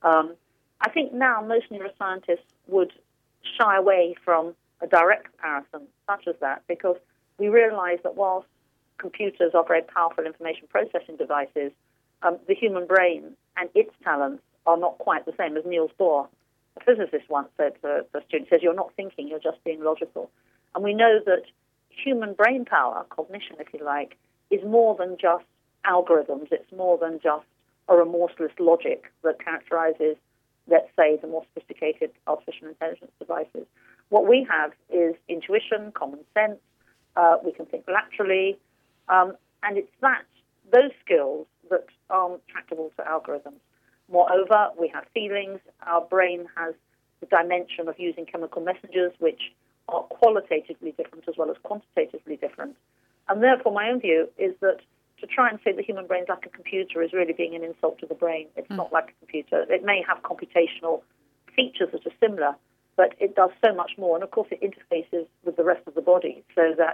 I think now most neuroscientists would shy away from a direct comparison such as that, because we realize that whilst computers are very powerful information processing devices, the human brain and its talents are not quite the same. As Niels Bohr, a physicist, once said to a student, says, "You're not thinking, you're just being logical." And we know that human brain power, cognition if you like, is more than just algorithms. It's more than just a remorseless logic that characterizes, let's say, the more sophisticated artificial intelligence devices. What we have is intuition, common sense. We can think laterally, and it's those skills that are tractable to algorithms. Moreover, we have feelings. Our brain has the dimension of using chemical messengers, which are qualitatively different as well as quantitatively different. And therefore, my own view is that to try and say the human brain is like a computer is really being an insult to the brain. It's not like a computer. It may have computational features that are similar, but it does so much more. And, of course, it interfaces with the rest of the body, so that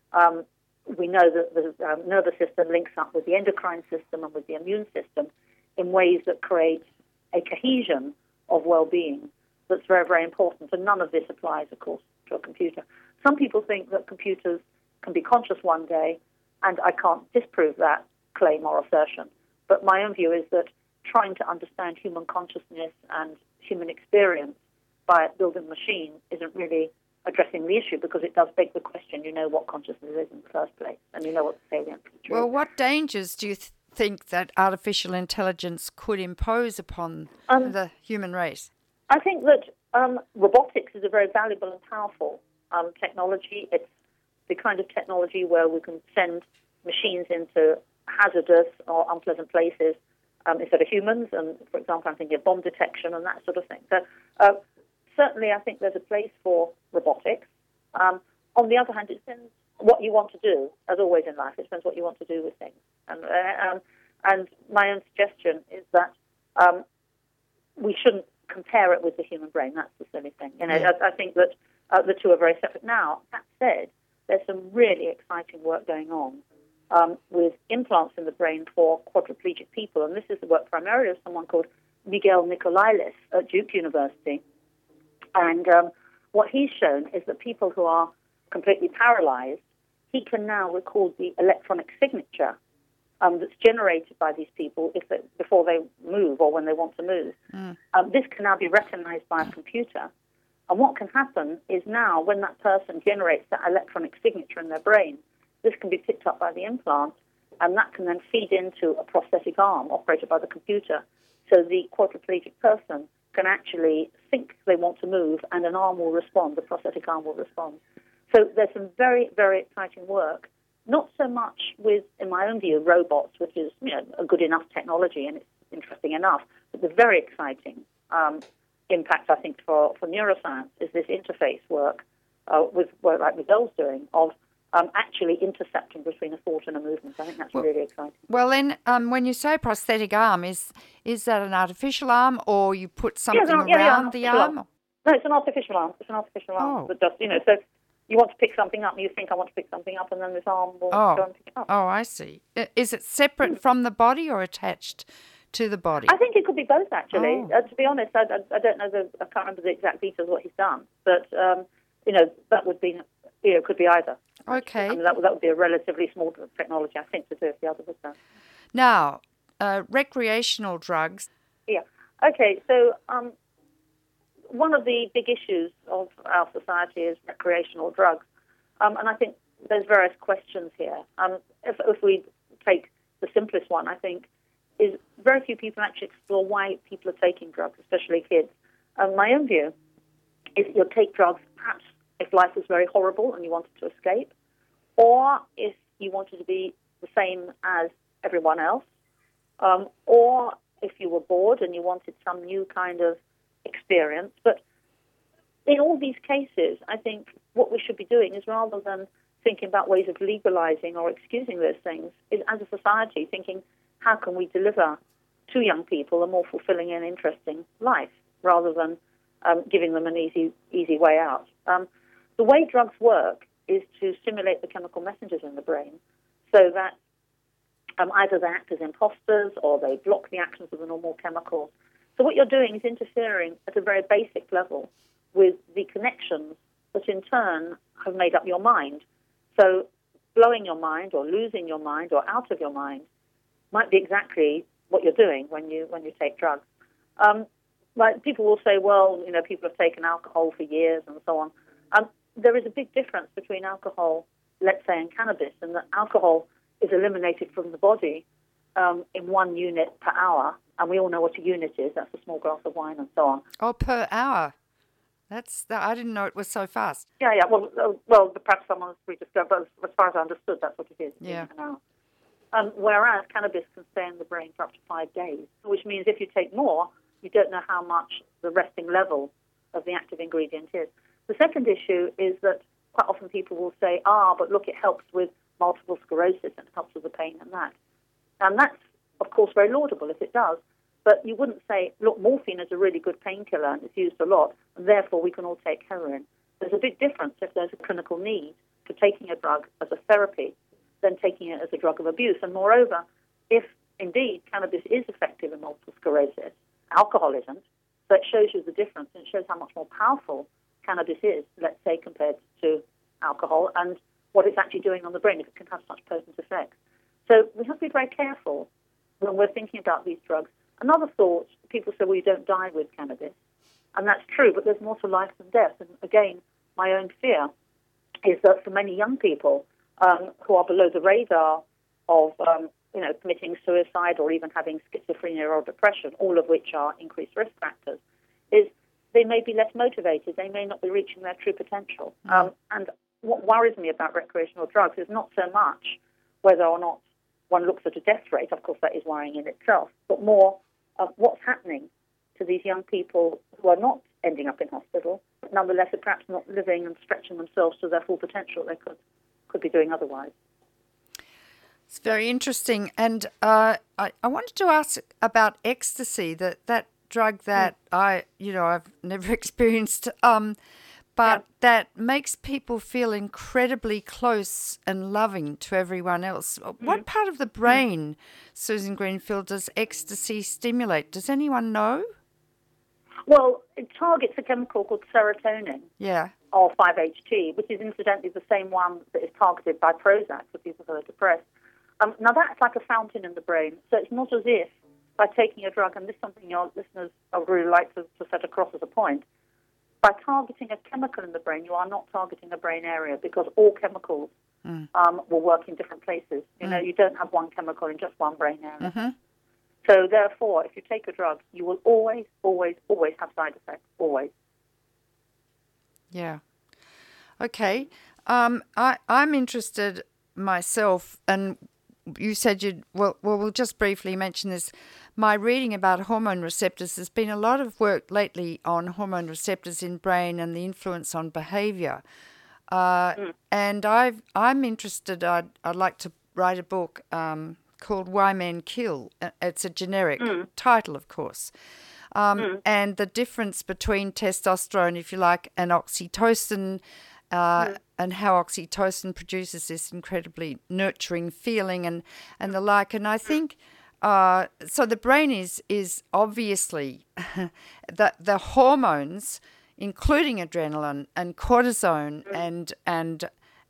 we know that the nervous system links up with the endocrine system and with the immune system in ways that create a cohesion of well-being that's very, very important. And none of this applies, of course, to a computer. Some people think that computers can be conscious one day, and I can't disprove that claim or assertion. But my own view is that trying to understand human consciousness and human experience by building a machine isn't really addressing the issue, because it does beg the question, you know what consciousness is in the first place, and you know what the salient feature is. Well, what dangers do you think that artificial intelligence could impose upon the human race? I think that robotics is a very valuable and powerful technology. It's the kind of technology where we can send machines into hazardous or unpleasant places instead of humans. And, for example, I'm thinking of bomb detection and that sort of thing. So certainly I think there's a place for robotics. On the other hand, it depends what you want to do, as always in life. It depends what you want to do with things. And my own suggestion is that we shouldn't compare it with the human brain. That's the silly thing. You know, I think that the two are very separate. Now, that said, there's some really exciting work going on with implants in the brain for quadriplegic people. And this is the work primarily of someone called Miguel Nicolailis at Duke University. And what he's shown is that people who are completely paralyzed, he can now record the electronic signature that's generated by these people before they move or when they want to move. This can now be recognized by a computer. And what can happen is now when that person generates that electronic signature in their brain, this can be picked up by the implant, and that can then feed into a prosthetic arm operated by the computer. So the quadriplegic person can actually think they want to move, and an arm will respond, the prosthetic arm will respond. So there's some very, very exciting work, not so much with, in my own view, robots, which is a good enough technology and it's interesting enough, but the very exciting impact, I think, for neuroscience is this interface work with work like Miguel's doing of actually intercepting between a thought and a movement. I think that's really exciting. Well, then, when you say prosthetic arm, is that an artificial arm, or you put something around the arm? No, it's an artificial arm. It's an artificial arm that does, so you want to pick something up, and you think, I want to pick something up, and then this arm will go and pick it up. Oh, I see. Is it separate from the body or attached to the body? I think it could be both, actually. To be honest, I don't know, I can't remember the exact details of what he's done, but, that would be, it could be either. Okay. I mean, that would be a relatively small technology, I think, to do if the other was done. Now, recreational drugs. Yeah. Okay, so one of the big issues of our society is recreational drugs. And I think there's various questions here. If we take the simplest one, I think, is very few people actually explore why people are taking drugs, especially kids. My own view is you'll take drugs perhaps if life was very horrible and you wanted to escape, or if you wanted to be the same as everyone else, or if you were bored and you wanted some new kind of experience. But in all these cases, I think what we should be doing is, rather than thinking about ways of legalizing or excusing those things, is as a society thinking, how can we deliver to young people a more fulfilling and interesting life, rather than giving them an easy way out. The way drugs work is to stimulate the chemical messengers in the brain so that either they act as imposters or they block the actions of the normal chemicals. So what you're doing is interfering at a very basic level with the connections that in turn have made up your mind. So blowing your mind or losing your mind or out of your mind might be exactly what you're doing when you take drugs. Like people will say, well, people have taken alcohol for years and so on. There is a big difference between alcohol, let's say, and cannabis, and that alcohol is eliminated from the body in 1 unit per hour, and we all know what a unit is. That's a small glass of wine and so on. Oh, per hour. I didn't know it was so fast. Yeah. Well, perhaps someone's rediscovered, but as far as I understood, that's what it is. Yeah. Whereas cannabis can stay in the brain for up to 5 days, which means if you take more, you don't know how much the resting level of the active ingredient is. The second issue is that quite often people will say, but look, it helps with multiple sclerosis and it helps with the pain and that. And that's, of course, very laudable if it does. But you wouldn't say, look, morphine is a really good painkiller and it's used a lot, and therefore we can all take heroin. There's a big difference if there's a clinical need for taking a drug as a therapy than taking it as a drug of abuse. And moreover, if indeed cannabis is effective in multiple sclerosis, alcohol isn't, so it shows you the difference, and it shows how much more powerful cannabis is, let's say, compared to alcohol, and what it's actually doing on the brain if it can have such potent effects. So we have to be very careful when we're thinking about these drugs. Another thought, people say, well, you don't die with cannabis. And that's true, but there's more to life than death. And again, my own fear is that for many young people who are below the radar of committing suicide or even having schizophrenia or depression, all of which are increased risk factors, is they may be less motivated. They may not be reaching their true potential. And what worries me about recreational drugs is not so much whether or not one looks at a death rate, of course that is worrying in itself, but more what's happening to these young people who are not ending up in hospital, but nonetheless are perhaps not living and stretching themselves to their full potential they could be doing otherwise. It's very interesting. And I wanted to ask about ecstasy, that drug that I've never experienced, but that makes people feel incredibly close and loving to everyone else. What part of the brain, Susan Greenfield, does ecstasy stimulate? Does anyone know? Well, it targets a chemical called serotonin. Yeah. Or 5-HT, which is incidentally the same one that is targeted by Prozac for people who are depressed. Now, that's like a fountain in the brain. So it's not as if by taking a drug, and this is something your listeners I would really like to set across as a point, by targeting a chemical in the brain, you are not targeting a brain area, because all chemicals will work in different places. You don't have one chemical in just one brain area. Mm-hmm. So therefore, if you take a drug, you will always, always, always have side effects, always. Yeah. Okay. I'm interested myself, and you said we'll just briefly mention this. My reading about hormone receptors, there's been a lot of work lately on hormone receptors in brain and the influence on behavior. And I'm interested, I'd like to write a book called Why Men Kill. It's a generic title, of course. And the difference between testosterone, if you like, and oxytocin, and how oxytocin produces this incredibly nurturing feeling and the like. And I think, so the brain is obviously, the hormones, including adrenaline and cortisone and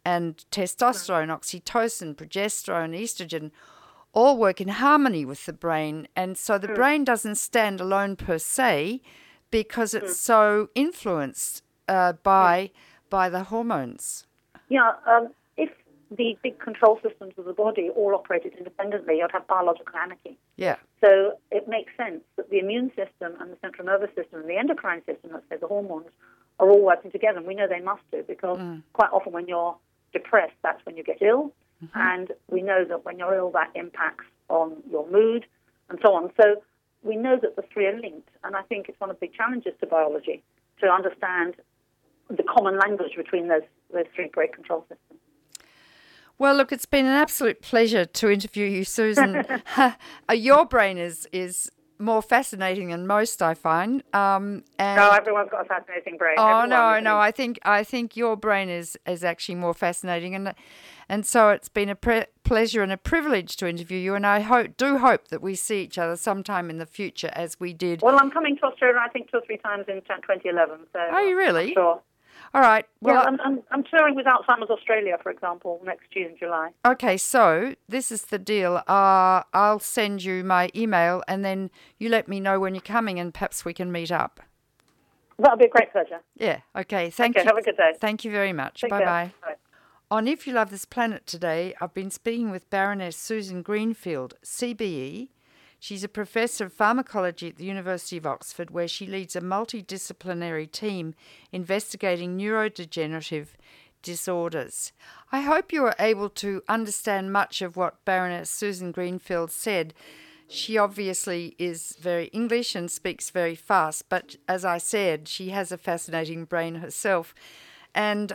and testosterone, oxytocin, progesterone, estrogen all work in harmony with the brain. And so the brain doesn't stand alone per se because it's so influenced by the hormones. Yeah, if the big control systems of the body all operated independently, you'd have biological anarchy. Yeah. So it makes sense that the immune system and the central nervous system and the endocrine system, let's say the hormones, are all working together. And we know they must do because quite often when you're depressed, that's when you get ill. And we know that when you're ill, that impacts on your mood and so on. So we know that the three are linked. And I think it's one of the big challenges to biology to understand the common language between those three great control systems. Well, look, it's been an absolute pleasure to interview you, Susan. Your brain is more fascinating than most, I find. No, everyone's got a fascinating brain. Oh, no. I think your brain is actually more fascinating, and so it's been a pleasure and a privilege to interview you. And I do hope that we see each other sometime in the future, as we did. Well, I'm coming to Australia, I think, 2 or 3 times in 2011. So are you really? I'm sure. All right. Well, yeah, I'm touring with Alzheimer's Australia, for example, next June, July. Okay, so this is the deal. I'll send you my email, and then you let me know when you're coming, and perhaps we can meet up. That'll be a great pleasure. Yeah. Okay. Thank you. Have a good day. Thank you very much. Take Bye-bye. care. Bye. On If You Love This Planet today, I've been speaking with Baroness Susan Greenfield, CBE. She's a professor of pharmacology at the University of Oxford, where she leads a multidisciplinary team investigating neurodegenerative disorders. I hope you were able to understand much of what Baroness Susan Greenfield said. She obviously is very English and speaks very fast, but as I said, she has a fascinating brain herself. And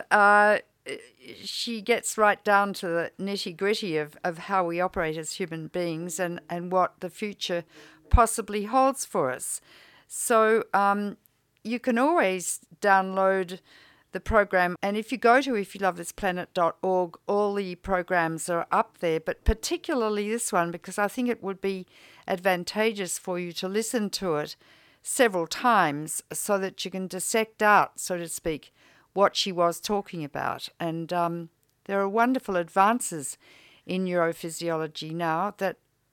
she gets right down to the nitty-gritty of how we operate as human beings and what the future possibly holds for us. So you can always download the program, and if you go to ifyoulovethisplanet.org, all the programs are up there, but particularly this one, because I think it would be advantageous for you to listen to it several times so that you can dissect out, so to speak, what she was talking about. And there are wonderful advances in neurophysiology now that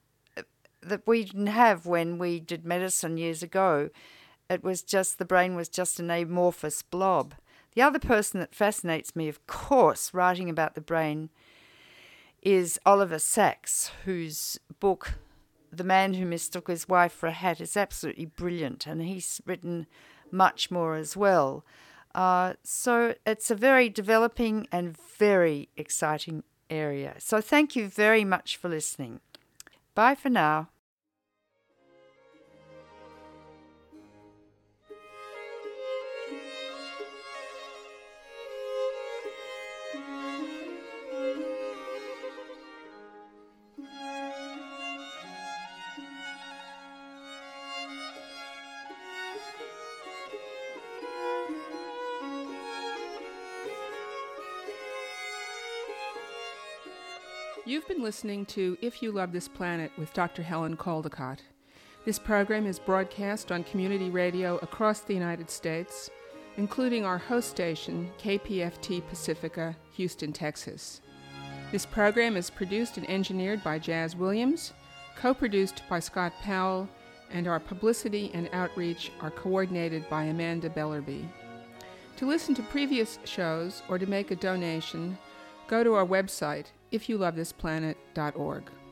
we didn't have when we did medicine years ago. It was just, the brain was just an amorphous blob. The other person that fascinates me, of course, writing about the brain, is Oliver Sacks, whose book, The Man Who Mistook His Wife for a Hat, is absolutely brilliant, and he's written much more as well. So it's a very developing and very exciting area. So thank you very much for listening. Bye for now. You've been listening to If You Love This Planet with Dr. Helen Caldicott. This program is broadcast on community radio across the United States, including our host station, KPFT Pacifica, Houston, Texas. This program is produced and engineered by Jazz Williams, co-produced by Scott Powell, and our publicity and outreach are coordinated by Amanda Bellerby. To listen to previous shows or to make a donation, go to our website, ifyoulovethisplanet.org.